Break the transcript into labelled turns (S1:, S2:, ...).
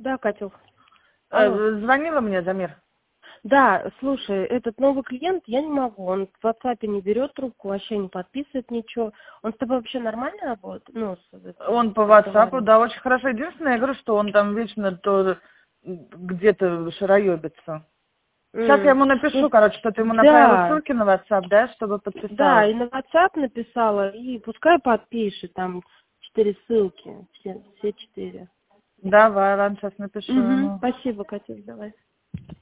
S1: Да, Катюх. Алло.
S2: Звонила мне, Замир?
S1: Да, слушай, этот новый клиент, я не могу, он в WhatsApp не берет трубку, вообще не подписывает ничего. Он с тобой вообще нормально работает? Ну,
S2: Он по WhatsApp, да, очень хорошо. Единственное, я говорю, что он там вечно то где-то шароебится. Сейчас я ему напишу, короче, что ты ему направила
S1: Да,
S2: ссылки на WhatsApp, да, чтобы
S1: да,
S2: подписал.
S1: и на WhatsApp написала, и пускай подпишет, там 4 ссылки, все 4.
S2: Давай, ладно, сейчас напишу ему.
S1: Спасибо, Катюш, давай.